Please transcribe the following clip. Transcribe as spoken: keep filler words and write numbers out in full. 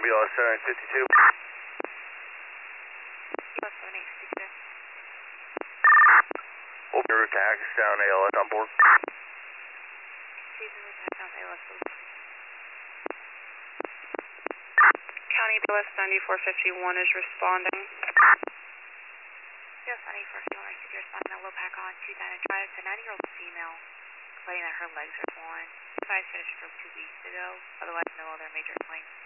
B L S seven fifty-two. seven eight fifty-two. Open route to Hackettstown, A L S on board. Season route to Hackettstown, A L S. County B L S ninety-four fifty-one is responding. Yes, ninety-four fifty-one, I see you're responding to low pack on two Dana Drive. It's a ninety-year-old female complaining that her legs are swollen. Advice finished stroke two weeks ago, otherwise no other major complaints.